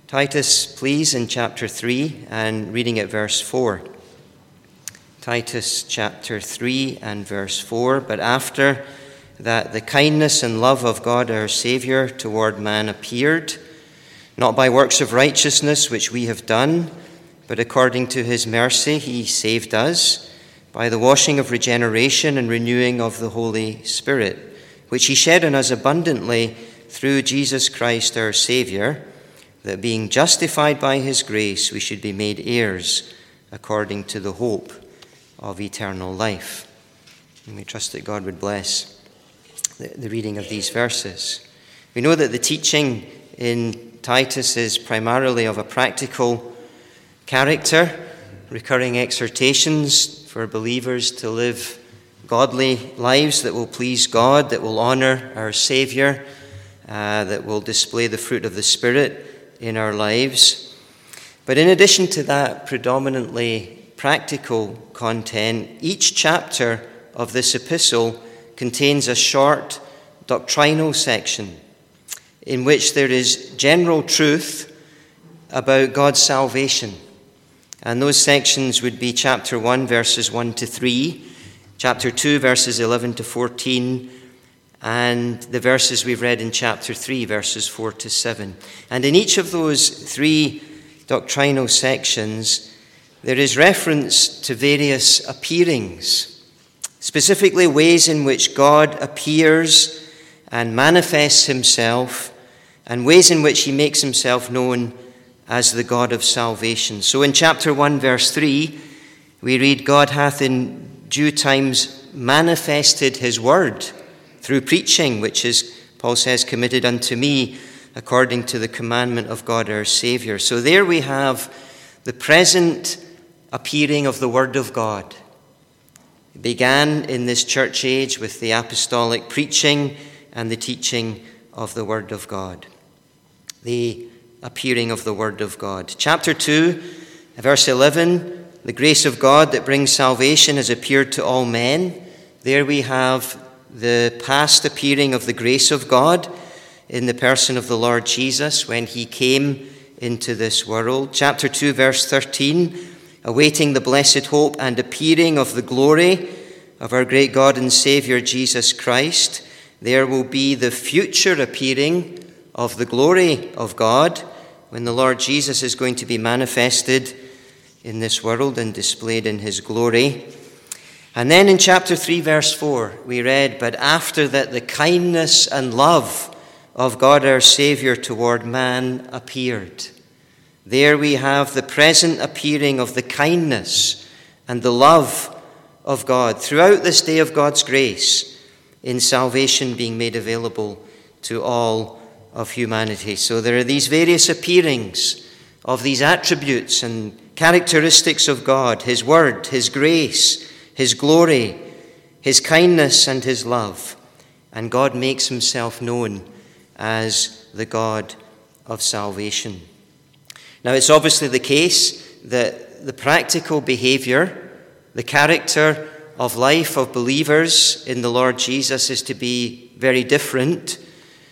Titus, please, in chapter 3 and reading at verse 4. Titus chapter 3 and verse 4. But after that the kindness and love of God our Saviour toward man appeared, not by works of righteousness which we have done, but according to his mercy he saved us by the washing of regeneration and renewing of the Holy Spirit, which he shed on us abundantly through Jesus Christ our Saviour, that being justified by his grace, we should be made heirs according to the hope of eternal life. And we trust that God would bless the reading of these verses. We know that the teaching in Titus is primarily of a practical character, recurring exhortations for believers to live godly lives that will please God, that will honor our Saviour, that will display the fruit of the Spirit in our lives. But in addition to that predominantly practical content, each chapter of this epistle contains a short doctrinal section in which there is general truth about God's salvation. And those sections would be chapter 1, verses 1 to 3, chapter 2, verses 11 to 14, and the verses we've read in chapter 3, verses 4 to 7. And in each of those three doctrinal sections, there is reference to various appearings, specifically ways in which God appears and manifests himself, and ways in which he makes himself known as the God of salvation. So in chapter 1, verse 3, we read, God hath in due times manifested his word through preaching, which is, Paul says, committed unto me according to the commandment of God our Saviour. So there we have the present appearing of the Word of God. It began in this church age with the apostolic preaching and the teaching of the Word of God. The appearing of the Word of God. Chapter 2, verse 11, the grace of God that brings salvation has appeared to all men. There we have the past appearing of the grace of God in the person of the Lord Jesus when he came into this world. Chapter 2, verse 13, awaiting the blessed hope and appearing of the glory of our great God and Saviour Jesus Christ. There will be the future appearing of the glory of God when the Lord Jesus is going to be manifested in this world and displayed in his glory. And then in chapter 3, verse 4, we read, but after that the kindness and love of God our Saviour toward man appeared. There we have the present appearing of the kindness and the love of God throughout this day of God's grace in salvation being made available to all of humanity. So there are these various appearings of these attributes and characteristics of God, his word, his grace, his glory, his kindness, and his love. And God makes himself known as the God of salvation. Now, it's obviously the case that the practical behavior, the character of life of believers in the Lord Jesus is to be very different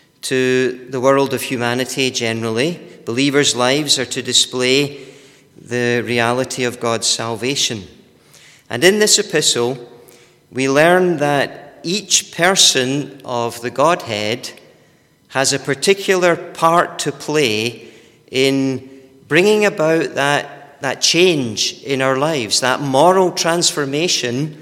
to the world of humanity generally. Believers' lives are to display the reality of God's salvation. And in this epistle, we learn that each person of the Godhead has a particular part to play in bringing about that change in our lives, that moral transformation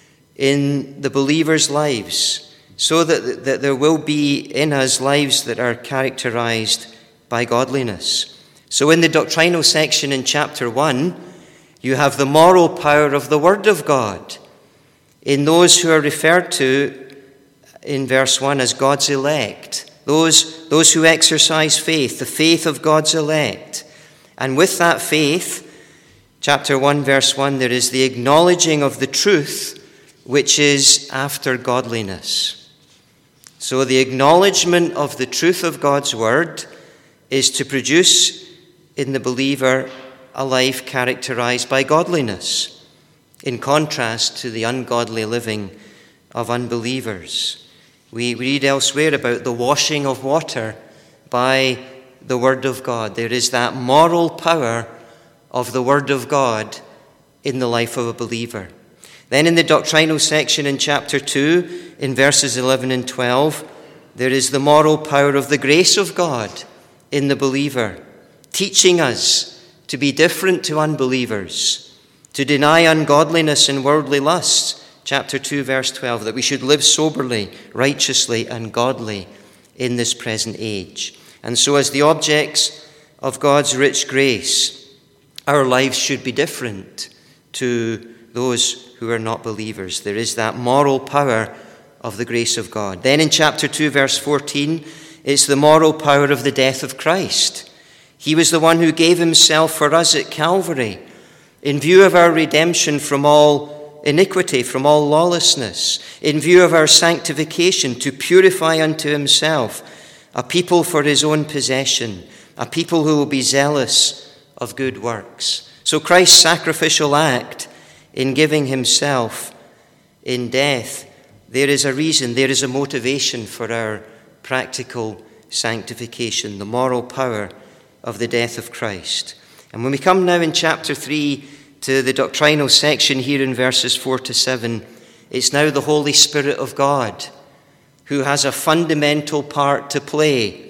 in the believers' lives, so that there will be in us lives that are characterized by godliness. So in the doctrinal section in chapter 1, you have the moral power of the Word of God in those who are referred to in verse 1 as God's elect, those who exercise faith, the faith of God's elect. And with that faith, chapter 1, verse 1, there is the acknowledging of the truth which is after godliness. So the acknowledgement of the truth of God's word is to produce in the believer a life characterized by godliness, in contrast to the ungodly living of unbelievers. We read elsewhere about the washing of water by the Word of God. There is that moral power of the Word of God in the life of a believer. Then in the doctrinal section in chapter 2, in verses 11 and 12, there is the moral power of the grace of God in the believer, teaching us to be different to unbelievers, to deny ungodliness and worldly lusts, chapter 2, verse 12, that we should live soberly, righteously, and godly in this present age. And so as the objects of God's rich grace, our lives should be different to those who are not believers. There is that moral power of the grace of God. Then in chapter 2, verse 14, it's the moral power of the death of Christ. He was the one who gave himself for us at Calvary in view of our redemption from all iniquity, from all lawlessness, in view of our sanctification, to purify unto himself a people for his own possession, a people who will be zealous of good works. So Christ's sacrificial act in giving himself in death, there is a reason, there is a motivation for our practical sanctification, the moral power of the death of Christ. And when we come now in chapter 3 to the doctrinal section here in verses 4 to 7, it's now the Holy Spirit of God who has a fundamental part to play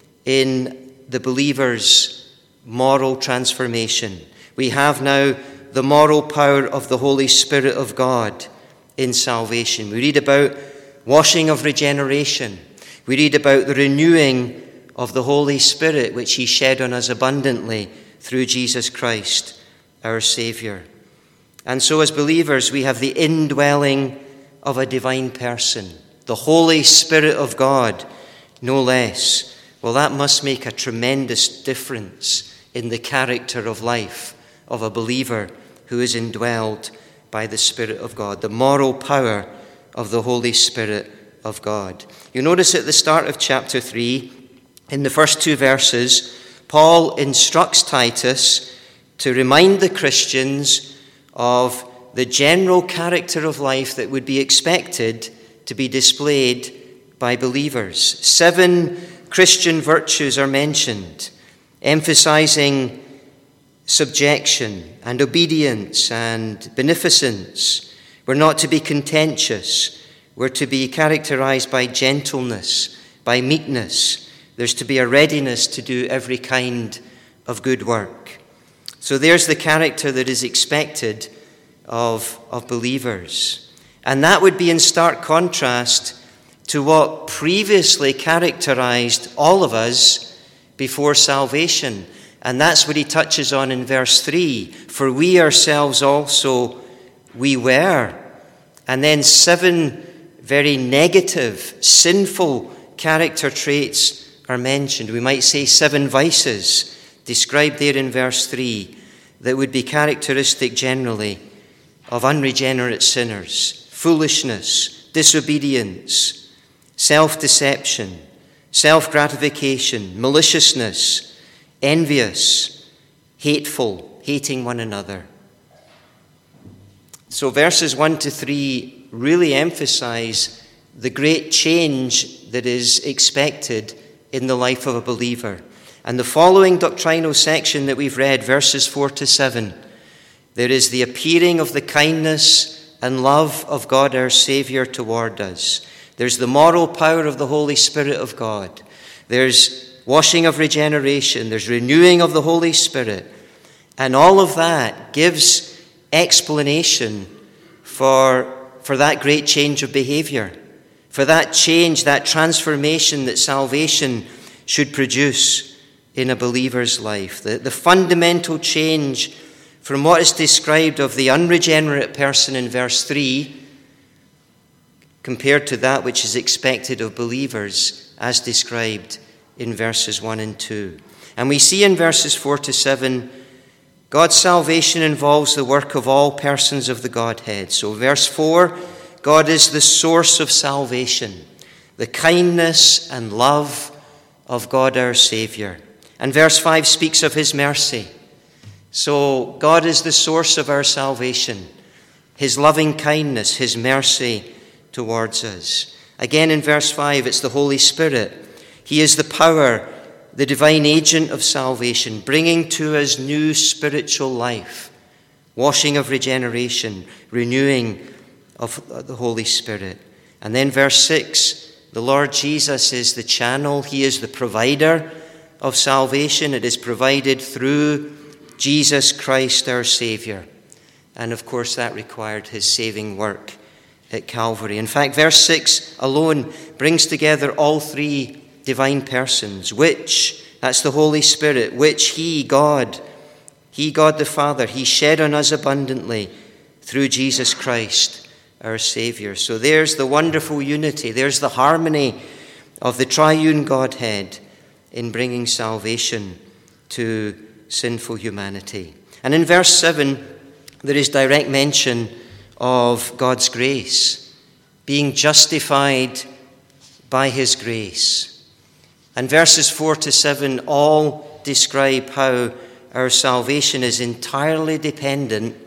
in the believer's moral transformation. We have now the moral power of the Holy Spirit of God in salvation. We read about washing of regeneration. We read about the renewing of the Holy Spirit, which he shed on us abundantly through Jesus Christ, our Savior. And so as believers, we have the indwelling of a divine person, the Holy Spirit of God, no less. Well, that must make a tremendous difference in the character of life of a believer who is indwelled by the Spirit of God, the moral power of the Holy Spirit of God. You notice at the start of chapter 3, in the first 2 verses, Paul instructs Titus to remind the Christians of the general character of life that would be expected to be displayed by believers. 7 Christian virtues are mentioned, emphasizing subjection and obedience and beneficence. We're not to be contentious. We're to be characterized by gentleness, by meekness. There's to be a readiness to do every kind of good work. So there's the character that is expected of believers. And that would be in stark contrast to what previously characterized all of us before salvation. And that's what he touches on in verse 3. For we ourselves also, we were. And then 7 very negative, sinful character traits are mentioned. We might say 7 vices described there in verse 3 that would be characteristic generally of unregenerate sinners: foolishness, disobedience, self-deception, self-gratification, maliciousness, envious, hateful, hating one another. So verses 1 to 3 really emphasize the great change that is expected in the life of a believer. And the following doctrinal section that we've read, verses 4 to 7, there is the appearing of the kindness and love of God our Savior toward us. There's the moral power of the Holy Spirit of God. There's washing of regeneration. There's renewing of the Holy Spirit. And all of that gives explanation for that great change of behavior, for that change, that transformation that salvation should produce in a believer's life. The fundamental change from what is described of the unregenerate person in verse 3 compared to that which is expected of believers as described in verses 1 and 2. And we see in verses 4 to 7, God's salvation involves the work of all persons of the Godhead. So verse 4, God is the source of salvation, the kindness and love of God our Savior. And verse 5 speaks of his mercy. So God is the source of our salvation, his loving kindness, his mercy towards us. Again in verse 5, it's the Holy Spirit. He is the power the divine agent of salvation, bringing to us new spiritual life, washing of regeneration, renewing of the Holy Spirit. And then verse 6, the Lord Jesus is the channel. He is the provider of salvation. It is provided through Jesus Christ, our Savior. And of course, that required his saving work at Calvary. In fact, verse 6 alone brings together all three divine persons, which, that's the Holy Spirit, which He, God the Father, He shed on us abundantly through Jesus Christ, our Savior. So there's the wonderful unity, there's the harmony of the triune Godhead in bringing salvation to sinful humanity. And in verse 7, there is direct mention of God's grace, being justified by His grace. And verses 4 to 7 all describe how our salvation is entirely dependent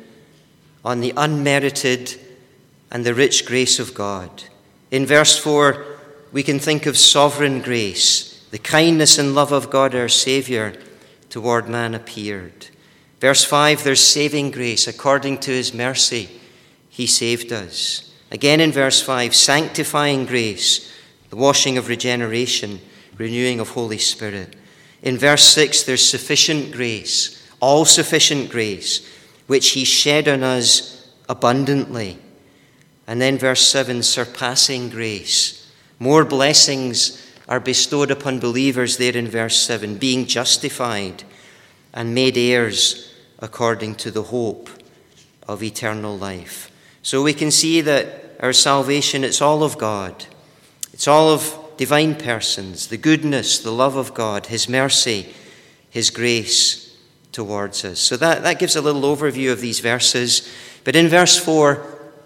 on the unmerited and the rich grace of God. In verse 4, we can think of sovereign grace, the kindness and love of God, our Savior, toward man appeared. Verse 5, there's saving grace. According to His mercy, He saved us. Again in verse 5, sanctifying grace, the washing of regeneration, renewing of Holy Spirit. In verse 6, there's sufficient grace, all sufficient grace, which He shed on us abundantly. And then verse 7, surpassing grace. More blessings are bestowed upon believers there in verse 7, being justified and made heirs according to the hope of eternal life. So we can see that our salvation, it's all of God. It's all of divine persons, the goodness, the love of God, His mercy, His grace towards us. So that gives a little overview of these verses. But in verse 4,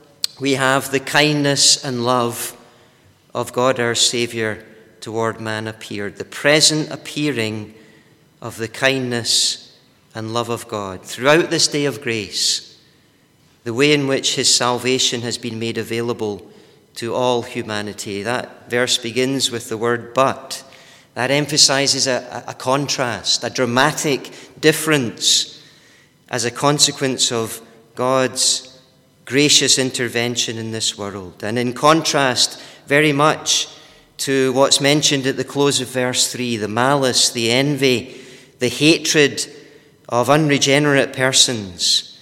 we have the kindness and love of God our Savior toward man appeared, the present appearing of the kindness and love of God throughout this day of grace, the way in which His salvation has been made available to all humanity. That verse begins with the word but. That emphasizes a contrast, a dramatic difference as a consequence of God's gracious intervention in this world. And in contrast, very much to what's mentioned at the close of verse 3, the malice, the envy, the hatred of unregenerate persons.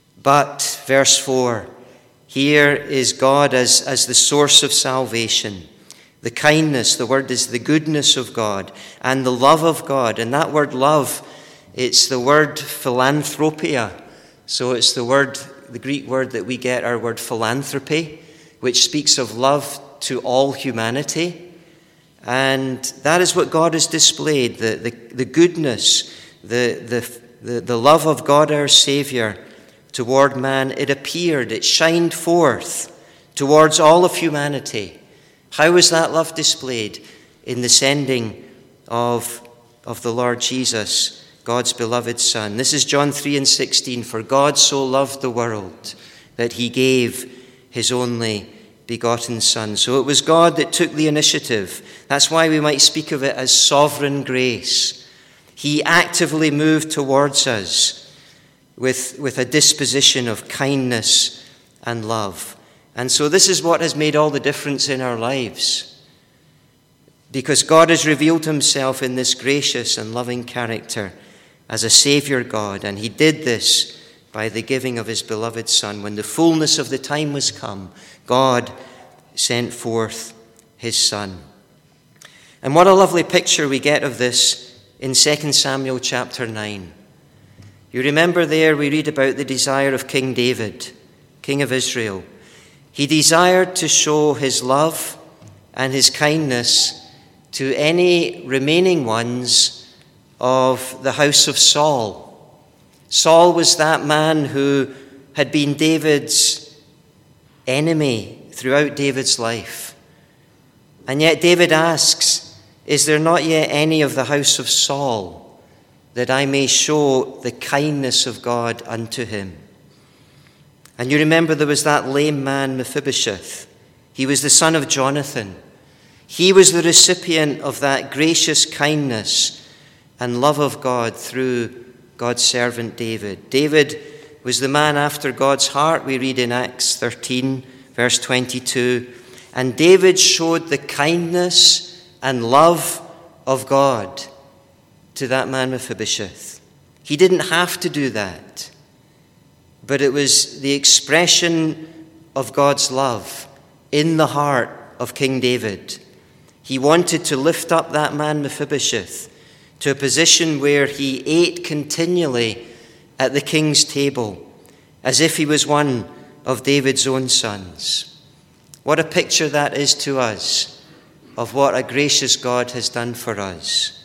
But, verse 4, here is God as the source of salvation. The kindness, the word is the goodness of God, and the love of God. And that word love, it's the word philanthropia. So it's the Greek word that we get our word philanthropy, which speaks of love to all humanity. And that is what God has displayed, the goodness, the love of God our Savior toward man. It appeared, it shined forth towards all of humanity. How was that love displayed? In the sending of the Lord Jesus, God's beloved Son. This is John 3:16. For God so loved the world that He gave His only begotten Son. So it was God that took the initiative. That's why we might speak of it as sovereign grace. He actively moved towards us with a disposition of kindness and love. And so this is what has made all the difference in our lives. Because God has revealed Himself in this gracious and loving character as a Savior God. And He did this by the giving of His beloved Son. When the fullness of the time was come, God sent forth His Son. And what a lovely picture we get of this in 2 Samuel chapter 9. You remember there we read about the desire of King David, King of Israel. He desired to show his love and his kindness to any remaining ones of the house of Saul. Saul was that man who had been David's enemy throughout David's life. And yet David asks, is there not yet any of the house of Saul that I may show the kindness of God unto him? And you remember there was that lame man Mephibosheth. He was the son of Jonathan. He was the recipient of that gracious kindness and love of God through God's servant David. David was the man after God's heart, we read in Acts 13, verse 22. And David showed the kindness and love of God to that man Mephibosheth. He didn't have to do that, but it was the expression of God's love in the heart of King David. He wanted to lift up that man Mephibosheth to a position where he ate continually at the king's table, as if he was one of David's own sons. What a picture that is to us of what a gracious God has done for us.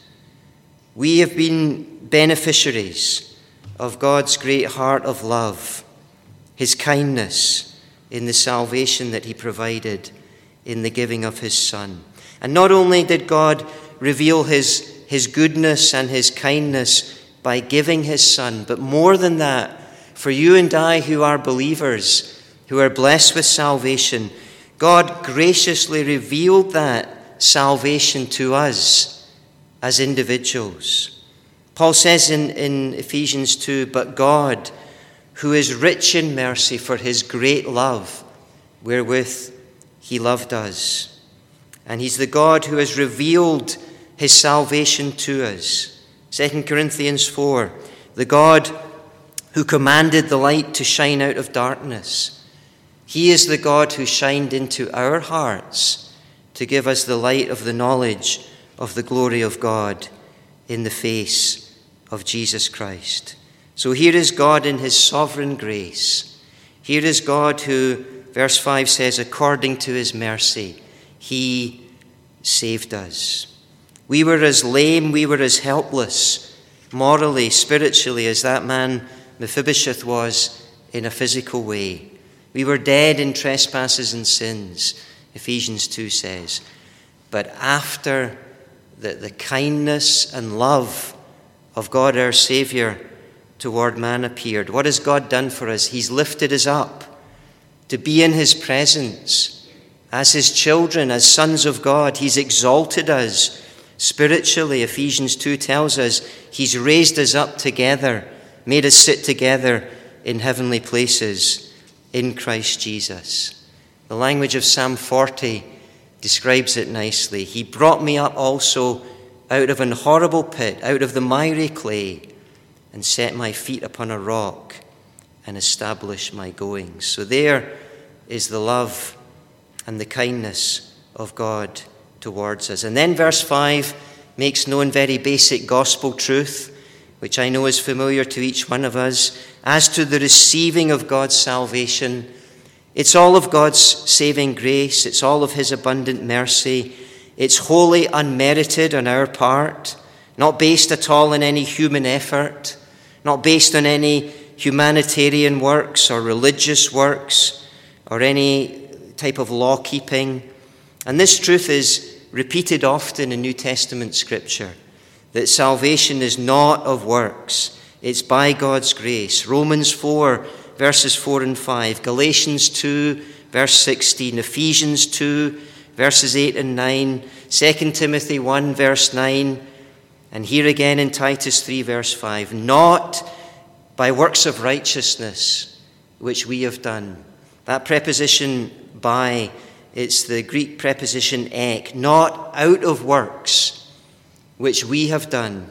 We have been beneficiaries of God's great heart of love, his kindness in the salvation that he provided in the giving of his Son. And not only did God reveal his goodness and his kindness by giving his Son, but more than that, for you and I who are believers, who are blessed with salvation, God graciously revealed that salvation to us as individuals. Paul says in Ephesians 2, but God, who is rich in mercy for his great love, wherewith he loved us. And he's the God who has revealed his salvation to us. 2 Corinthians 4, the God who commanded the light to shine out of darkness. He is the God who shined into our hearts to give us the light of the knowledge of the glory of God in the face of Jesus Christ. So here is God in his sovereign grace. Here is God who, verse 5 says, according to his mercy, he saved us. We were as lame, we were as helpless, morally, spiritually, as that man Mephibosheth was in a physical way. We were dead in trespasses and sins, Ephesians 2 says. But after the kindness and love of God our Saviour toward man appeared, what has God done for us? He's lifted us up to be in his presence as his children, as sons of God. He's exalted us spiritually. Ephesians 2 tells us he's raised us up together, made us sit together in heavenly places in Christ Jesus. The language of Psalm 40 describes it nicely. He brought me up also out of an horrible pit, out of the miry clay, and set my feet upon a rock and established my goings. So there is the love and the kindness of God towards us. And then verse 5 makes known very basic gospel truth, which I know is familiar to each one of us. As to the receiving of God's salvation, it's all of God's saving grace. It's all of his abundant mercy. It's wholly unmerited on our part, not based at all on any human effort, not based on any humanitarian works or religious works or any type of law keeping. And this truth is repeated often in New Testament scripture, that salvation is not of works, it's by God's grace. Romans 4, verses 4 and 5, Galatians 2, verse 16, Ephesians 2, verses 8 and 9, 2 Timothy 1, verse 9, and here again in Titus 3, verse 5, not by works of righteousness which we have done. That preposition by, it's the Greek preposition ek, not out of works which we have done,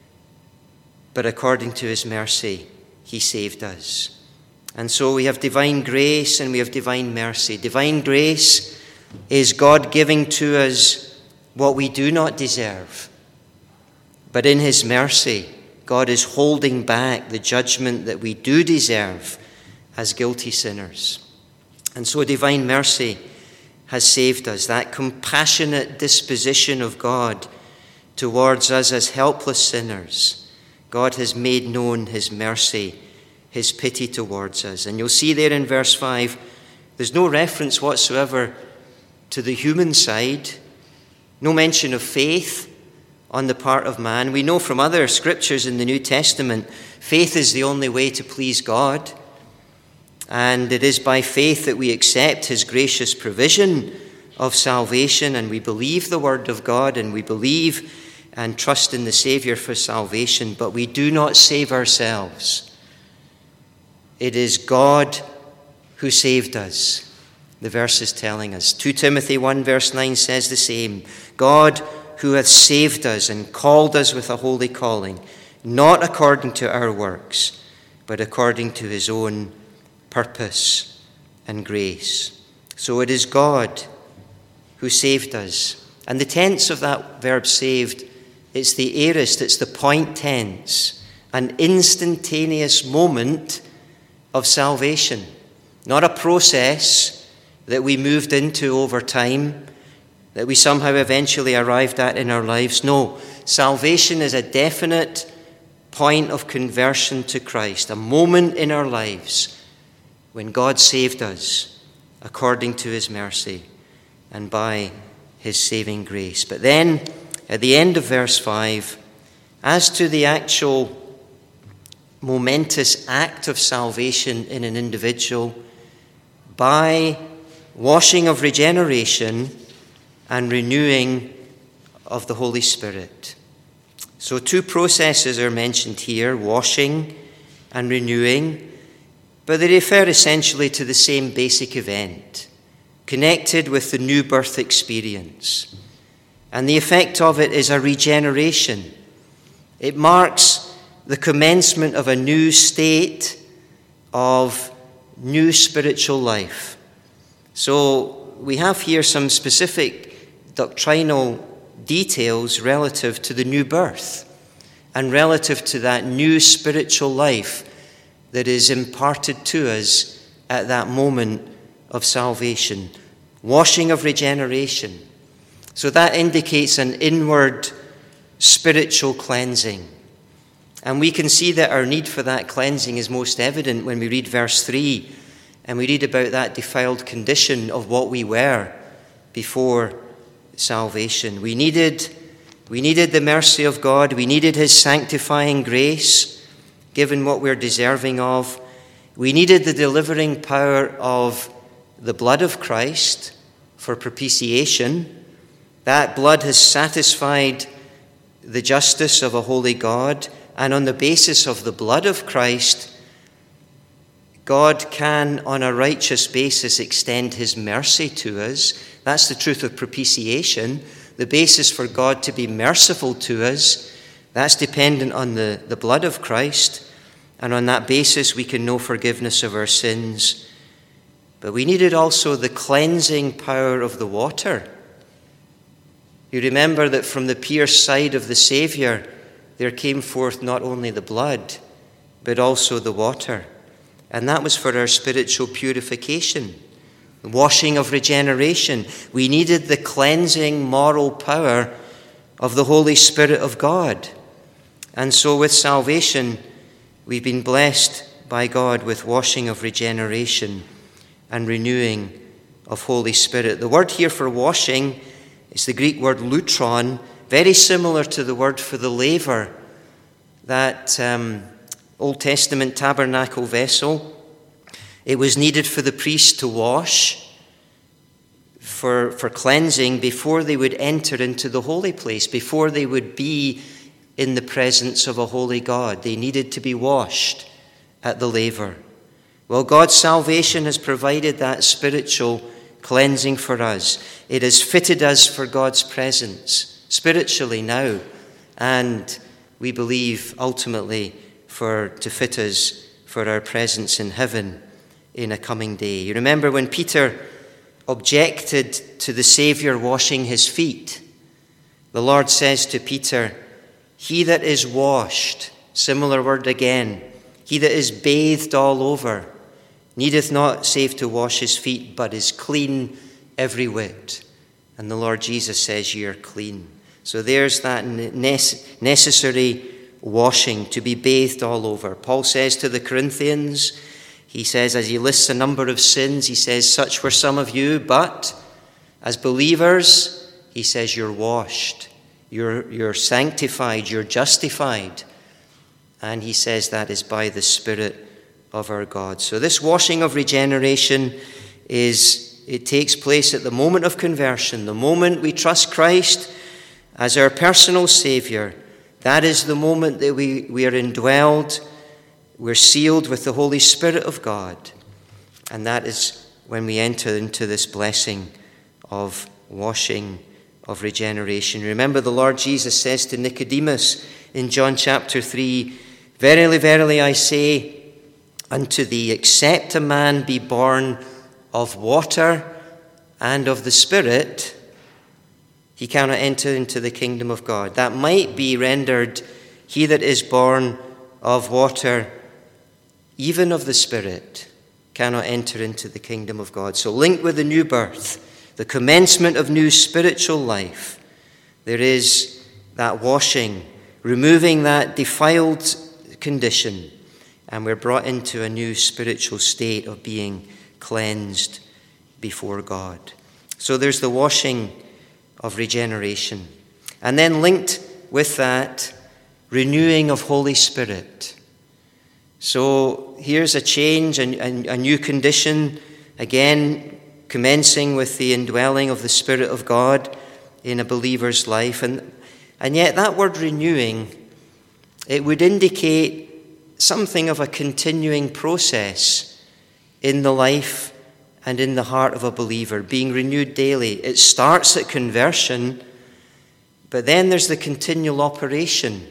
but according to his mercy he saved us. And so we have divine grace and we have divine mercy. Divine grace is God giving to us what we do not deserve. But in his mercy, God is holding back the judgment that we do deserve as guilty sinners. And so divine mercy has saved us. That compassionate disposition of God towards us as helpless sinners, God has made known his mercy, his pity towards us. And you'll see there in verse 5, there's no reference whatsoever to the human side, no mention of faith on the part of man. We know from other scriptures in the New Testament, faith is the only way to please God. And it is by faith that we accept his gracious provision of salvation, and we believe the word of God, and we believe and trust in the Savior for salvation, but we do not save ourselves. It is God who saved us. The verse is telling us. 2 Timothy 1 verse 9 says the same. God who hath saved us and called us with a holy calling, not according to our works, but according to his own purpose and grace. So it is God who saved us. And the tense of that verb saved, it's the aorist, it's the point tense, an instantaneous moment of salvation, not a process that we moved into over time, that we somehow eventually arrived at in our lives. No, salvation is a definite point of conversion to Christ, a moment in our lives when God saved us according to his mercy and by his saving grace. But then, at the end of verse 5, as to the actual momentous act of salvation in an individual, by washing of regeneration and renewing of the Holy Spirit. So 2 processes are mentioned here, washing and renewing, but they refer essentially to the same basic event, connected with the new birth experience. And the effect of it is a regeneration. It marks the commencement of a new state of new spiritual life. So we have here some specific doctrinal details relative to the new birth and relative to that new spiritual life that is imparted to us at that moment of salvation. Washing of regeneration. So that indicates an inward spiritual cleansing. And we can see that our need for that cleansing is most evident when we read verse 3 and we read about that defiled condition of what we were before salvation. We needed the mercy of God. We needed his sanctifying grace, given what we're deserving of. We needed the delivering power of the blood of Christ for propitiation. That blood has satisfied the justice of a holy God, and on the basis of the blood of Christ, God can, on a righteous basis, extend his mercy to us. That's the truth of propitiation. The basis for God to be merciful to us, that's dependent on the blood of Christ. And on that basis, we can know forgiveness of our sins. But we needed also the cleansing power of the water. You remember that from the pierced side of the Savior, there came forth not only the blood, but also the water. And that was for our spiritual purification, the washing of regeneration. We needed the cleansing moral power of the Holy Spirit of God. And so with salvation, we've been blessed by God with washing of regeneration and renewing of Holy Spirit. The word here for washing is the Greek word lutron, very similar to the word for the laver, that Old Testament tabernacle vessel. It was needed for the priest to wash for cleansing before they would enter into the holy place, before they would be in the presence of a holy God. They needed to be washed at the laver. Well, God's salvation has provided that spiritual cleansing for us. It has fitted us for God's presence spiritually now, and we believe ultimately to fit us for our presence in heaven in a coming day. You remember when Peter objected to the Savior washing his feet, the Lord says to Peter, "He that is washed," similar word again, "he that is bathed all over, needeth not save to wash his feet, but is clean every whit." And the Lord Jesus says, "Ye are clean." So there's that necessary washing, to be bathed all over. Paul says to the Corinthians, he says, as he lists a number of sins, he says, "Such were some of you, but as believers," he says, "you're washed, you're sanctified, you're justified." And he says that is by the Spirit of our God. So this washing of regeneration it takes place at the moment of conversion, the moment we trust Christ as our personal Saviour, that is the moment that we are indwelled, we're sealed with the Holy Spirit of God. And that is when we enter into this blessing of washing, of regeneration. Remember, the Lord Jesus says to Nicodemus in John chapter 3, "Verily, verily, I say unto thee, except a man be born of water and of the Spirit, he cannot enter into the kingdom of God." That might be rendered, "He that is born of water, even of the Spirit, cannot enter into the kingdom of God." So linked with the new birth, the commencement of new spiritual life, there is that washing, removing that defiled condition, and we're brought into a new spiritual state of being cleansed before God. So there's the washing of regeneration. And then linked with that, renewing of Holy Spirit. So here's a change, a new condition, again, commencing with the indwelling of the Spirit of God in a believer's life. And yet that word renewing, it would indicate something of a continuing process in the life and in the heart of a believer, being renewed daily. It starts at conversion, but then there's the continual operation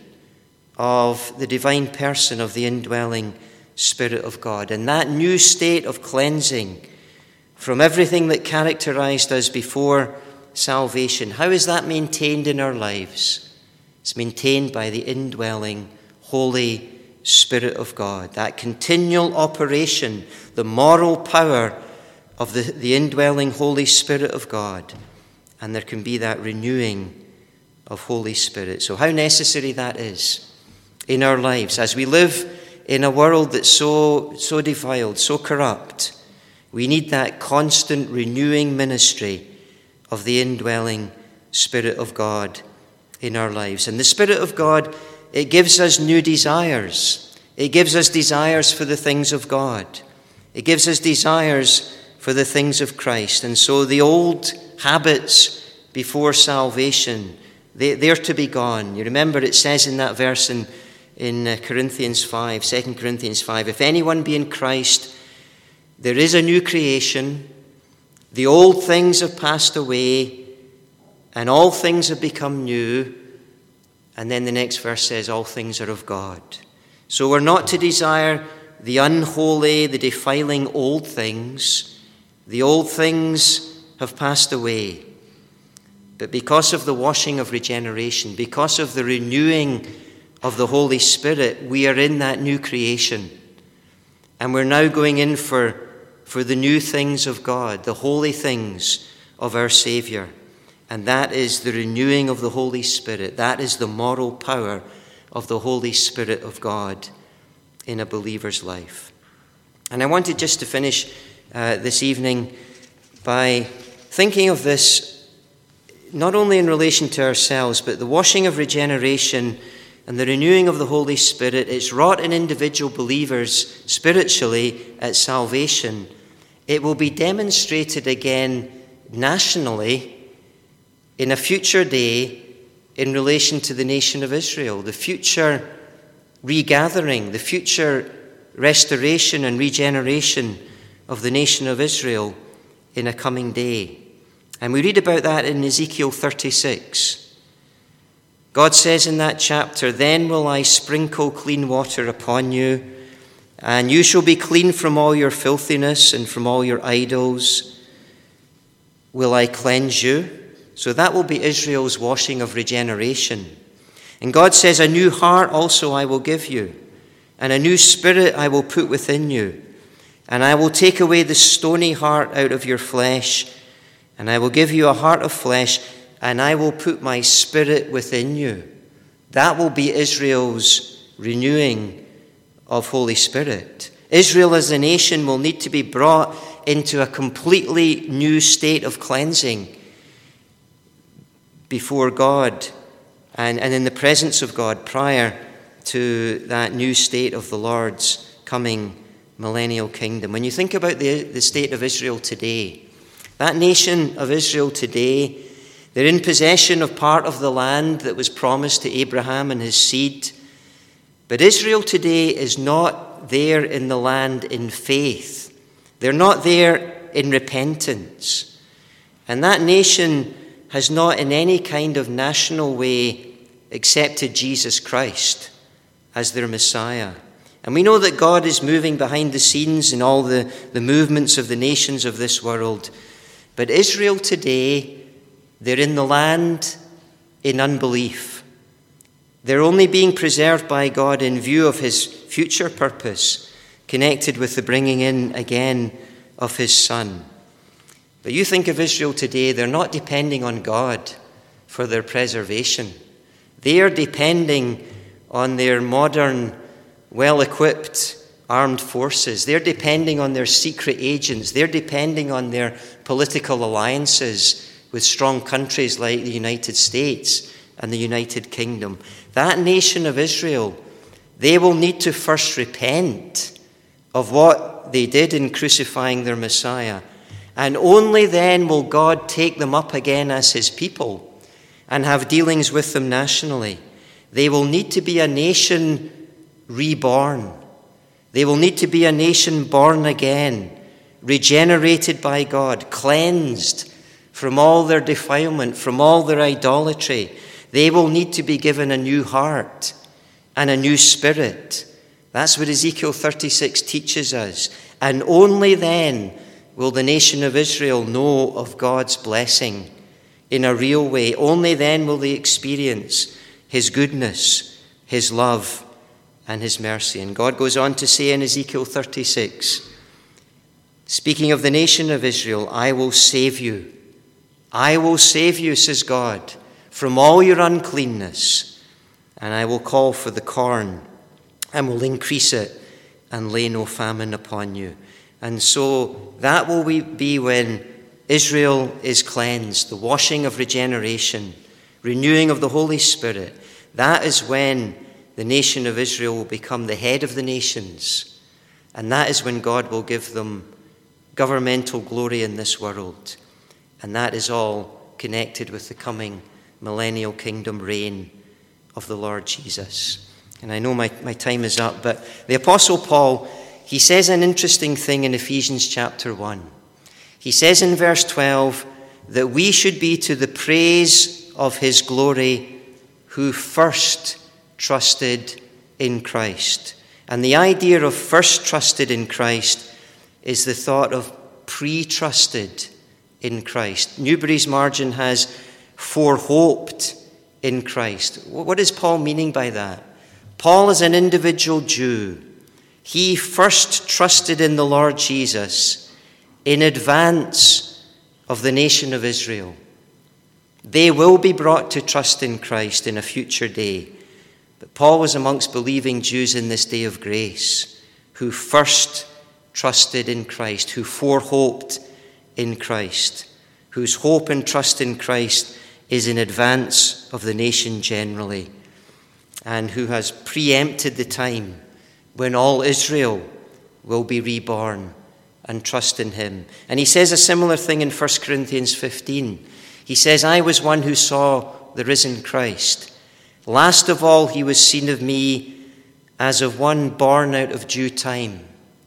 of the divine person of the indwelling Spirit of God. And that new state of cleansing from everything that characterized us before salvation, how is that maintained in our lives? It's maintained by the indwelling Holy Spirit of God. That continual operation, the moral power of the indwelling Holy Spirit of God. And there can be that renewing of Holy Spirit. So how necessary that is in our lives as we live in a world that's so defiled, so corrupt. We need that constant renewing ministry of the indwelling Spirit of God in our lives. And the Spirit of God, it gives us new desires. It gives us desires for the things of God. It gives us desires for the things of Christ. And so the old habits before salvation, they're to be gone. You remember it says in that verse in Corinthians 5, 2 Corinthians 5, "If anyone be in Christ, there is a new creation. The old things have passed away, and all things have become new." And then the next verse says, "All things are of God." So we're not to desire the unholy, the defiling old things. The old things have passed away. But because of the washing of regeneration, because of the renewing of the Holy Spirit, we are in that new creation. And we're now going in for the new things of God, the holy things of our Savior. And that is the renewing of the Holy Spirit. That is the moral power of the Holy Spirit of God in a believer's life. And I wanted just to finish this evening by thinking of this not only in relation to ourselves, but the washing of regeneration and the renewing of the Holy Spirit. It's wrought in individual believers spiritually at salvation. It will be demonstrated again nationally in a future day in relation to the nation of Israel, the future regathering, the future restoration and regeneration of the nation of Israel in a coming day. And we read about that in Ezekiel 36. God says in that chapter, "Then will I sprinkle clean water upon you, and you shall be clean from all your filthiness, and from all your idols will I cleanse you." So that will be Israel's washing of regeneration. And God says, "A new heart also I will give you, and a new spirit I will put within you. And I will take away the stony heart out of your flesh, and I will give you a heart of flesh, and I will put my spirit within you." That will be Israel's renewing of Holy Spirit. Israel as a nation will need to be brought into a completely new state of cleansing before God and in the presence of God prior to that new state of the Lord's coming millennial kingdom. When you think about the state of Israel today, that nation of Israel today, They're in possession of part of the land that was promised to Abraham and his seed. But Israel today is not there in the land in faith. They're not there in repentance. And that nation has not in any kind of national way accepted Jesus Christ as their Messiah. And we know that God is moving behind the scenes in all the movements of the nations of this world. But Israel today, they're in the land in unbelief. They're only being preserved by God in view of his future purpose, connected with the bringing in again of his Son. But you think of Israel today, they're not depending on God for their preservation. They are depending on their modern, well-equipped armed forces. They're depending on their secret agents. They're depending on their political alliances with strong countries like the United States and the United Kingdom. That nation of Israel, they will need to first repent of what they did in crucifying their Messiah. And only then will God take them up again as his people and have dealings with them nationally. They will need to be a nation reborn. They will need to be a nation born again, regenerated by God, cleansed from all their defilement, from all their idolatry. They will need to be given a new heart and a new spirit. That's what Ezekiel 36 teaches us. And only then will the nation of Israel know of God's blessing in a real way. Only then will they experience his goodness, his love, and his mercy. And God goes on to say in Ezekiel 36, speaking of the nation of Israel, I will save you. I will save you, says God, from all your uncleanness, and I will call for the corn and will increase it and lay no famine upon you. And so that will be when Israel is cleansed, the washing of regeneration, renewing of the Holy Spirit. That is when the nation of Israel will become the head of the nations. And that is when God will give them governmental glory in this world. And that is all connected with the coming millennial kingdom reign of the Lord Jesus. And I know my time is up, but the Apostle Paul, he says an interesting thing in Ephesians chapter 1. He says in verse 12 that we should be to the praise of his glory who first trusted in Christ. And the idea of first trusted in Christ is the thought of pre-trusted in Christ. Newbury's margin has forehoped in Christ. What is Paul meaning by that? Paul is an individual Jew. He first trusted in the Lord Jesus in advance of the nation of Israel. They will be brought to trust in Christ in a future day. But Paul was amongst believing Jews in this day of grace who first trusted in Christ, who forehoped in Christ, whose hope and trust in Christ is in advance of the nation generally, and who has preempted the time when all Israel will be reborn and trust in him. And he says a similar thing in 1 Corinthians 15. He says, I was one who saw the risen Christ. Last of all, he was seen of me as of one born out of due time.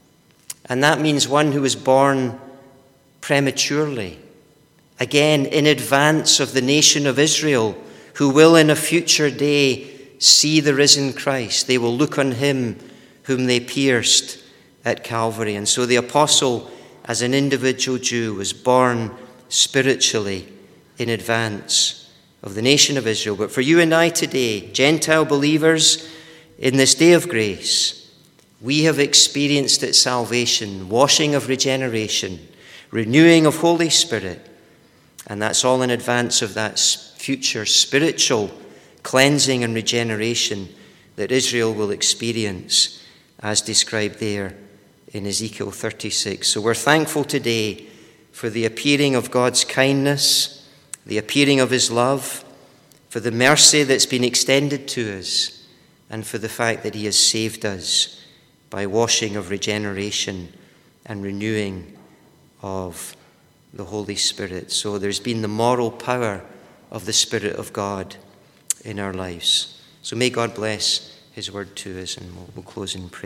And that means one who was born prematurely. Again, in advance of the nation of Israel, who will in a future day see the risen Christ. They will look on him whom they pierced at Calvary. And so the apostle, as an individual Jew, was born spiritually in advance of the nation of Israel. But for you and I today, Gentile believers, in this day of grace, we have experienced its salvation, washing of regeneration, renewing of Holy Spirit. And that's all in advance of that future spiritual cleansing and regeneration that Israel will experience as described there in Ezekiel 36. So we're thankful today for the appearing of God's kindness, the appearing of his love, for the mercy that's been extended to us, and for the fact that he has saved us by washing of regeneration and renewing of the Holy Spirit. So there's been the moral power of the Spirit of God in our lives. So may God bless his word to us, and we'll close in prayer.